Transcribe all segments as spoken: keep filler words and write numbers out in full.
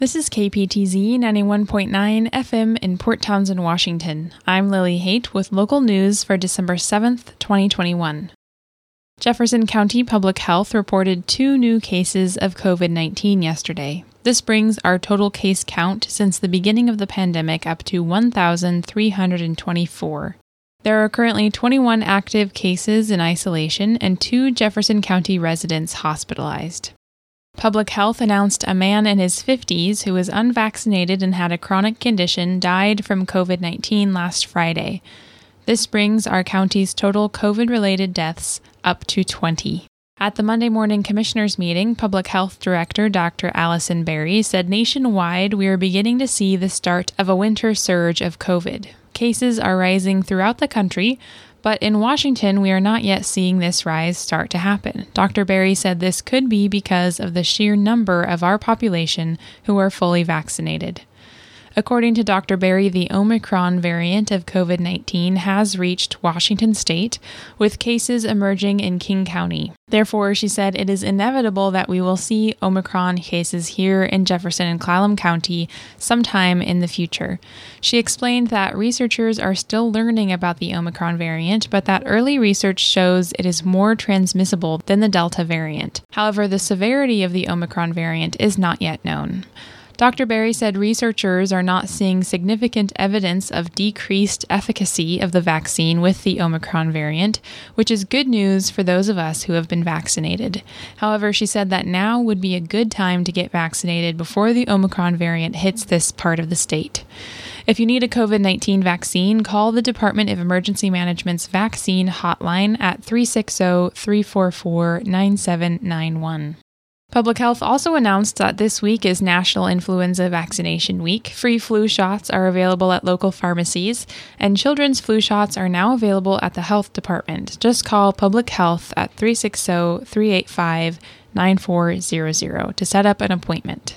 This is K P T Z ninety-one point nine F M in Port Townsend, Washington. I'm Lily Haight with local news for December seventh, twenty twenty-one. Jefferson County Public Health reported two new cases of covid nineteen yesterday. This brings our total case count since the beginning of the pandemic up to one thousand three hundred twenty-four. There are currently twenty-one active cases in isolation and two Jefferson County residents hospitalized. Public Health announced a man in his fifties who was unvaccinated and had a chronic condition died from covid nineteen last Friday. This brings our county's total COVID-related deaths up to twenty. At the Monday morning commissioners meeting, Public Health Director Doctor Allison Berry said nationwide we are beginning to see the start of a winter surge of COVID. Cases are rising throughout the country, but in Washington, we are not yet seeing this rise start to happen. Doctor Berry said this could be because of the sheer number of our population who are fully vaccinated. According to Doctor Berry, the Omicron variant of covid nineteen has reached Washington state, with cases emerging in King County. Therefore, she said it is inevitable that we will see Omicron cases here in Jefferson and Clallam County sometime in the future. She explained that researchers are still learning about the Omicron variant, but that early research shows it is more transmissible than the Delta variant. However, the severity of the Omicron variant is not yet known. Doctor Berry said researchers are not seeing significant evidence of decreased efficacy of the vaccine with the Omicron variant, which is good news for those of us who have been vaccinated. However, she said that now would be a good time to get vaccinated before the Omicron variant hits this part of the state. If you need a covid nineteen vaccine, call the Department of Emergency Management's vaccine hotline at three six zero, three four four, nine seven nine one. Public Health also announced that this week is National Influenza Vaccination Week. Free flu shots are available at local pharmacies, and children's flu shots are now available at the health department. Just call Public Health at three six zero, three eight five, nine four zero zero to set up an appointment.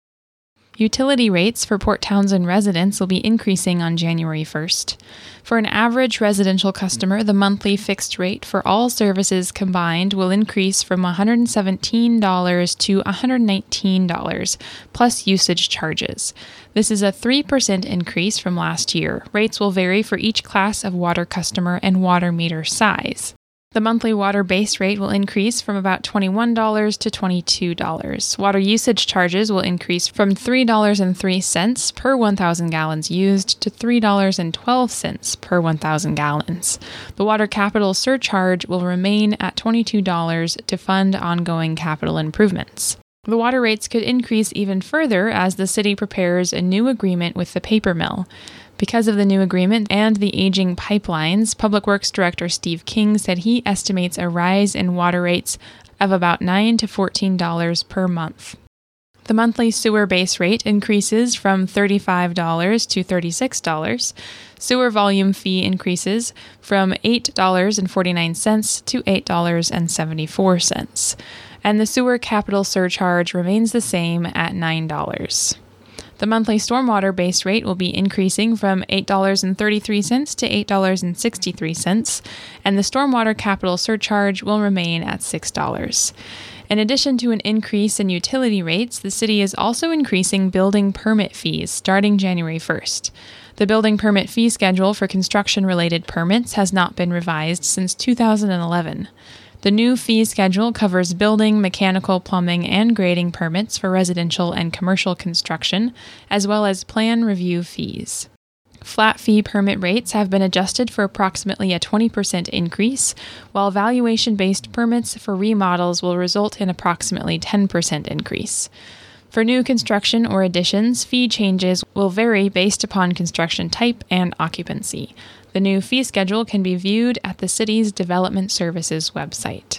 Utility rates for Port Townsend residents will be increasing on January first. For an average residential customer, the monthly fixed rate for all services combined will increase from one hundred seventeen dollars to one hundred nineteen dollars, plus usage charges. This is a three percent increase from last year. Rates will vary for each class of water customer and water meter size. The monthly water base rate will increase from about twenty-one dollars to twenty-two dollars. Water usage charges will increase from three dollars and three cents per one thousand gallons used to three dollars and twelve cents per one thousand gallons. The water capital surcharge will remain at twenty-two dollars to fund ongoing capital improvements. The water rates could increase even further as the city prepares a new agreement with the paper mill. Because of the new agreement and the aging pipelines, Public Works Director Steve King said he estimates a rise in water rates of about nine to fourteen dollars per month. The monthly sewer base rate increases from thirty-five dollars to thirty-six dollars. Sewer volume fee increases from eight dollars and forty-nine cents to eight dollars and seventy-four cents. And the sewer capital surcharge remains the same at nine dollars. The monthly stormwater base rate will be increasing from eight dollars and thirty-three cents to eight dollars and sixty-three cents, and the stormwater capital surcharge will remain at six dollars. In addition to an increase in utility rates, the city is also increasing building permit fees starting January first. The building permit fee schedule for construction-related permits has not been revised since two thousand eleven. The new fee schedule covers building, mechanical, plumbing, and grading permits for residential and commercial construction, as well as plan review fees. Flat fee permit rates have been adjusted for approximately a twenty percent increase, while valuation-based permits for remodels will result in approximately ten percent increase. For new construction or additions, fee changes will vary based upon construction type and occupancy. The new fee schedule can be viewed at the city's Development Services website.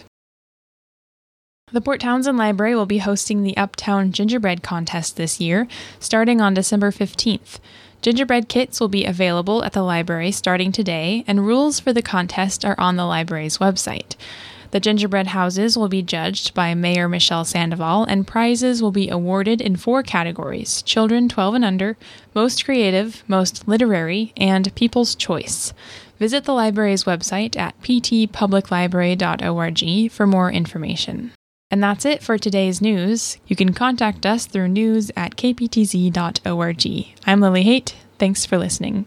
The Port Townsend Library will be hosting the Uptown Gingerbread Contest this year, starting on December fifteenth. Gingerbread kits will be available at the library starting today, and rules for the contest are on the library's website. The gingerbread houses will be judged by Mayor Michelle Sandoval, and prizes will be awarded in four categories: Children twelve and under, Most Creative, Most Literary, and People's Choice. Visit the library's website at p t public library dot org for more information. And that's it for today's news. You can contact us through news at k p t z dot org. I'm Lily Haight. Thanks for listening.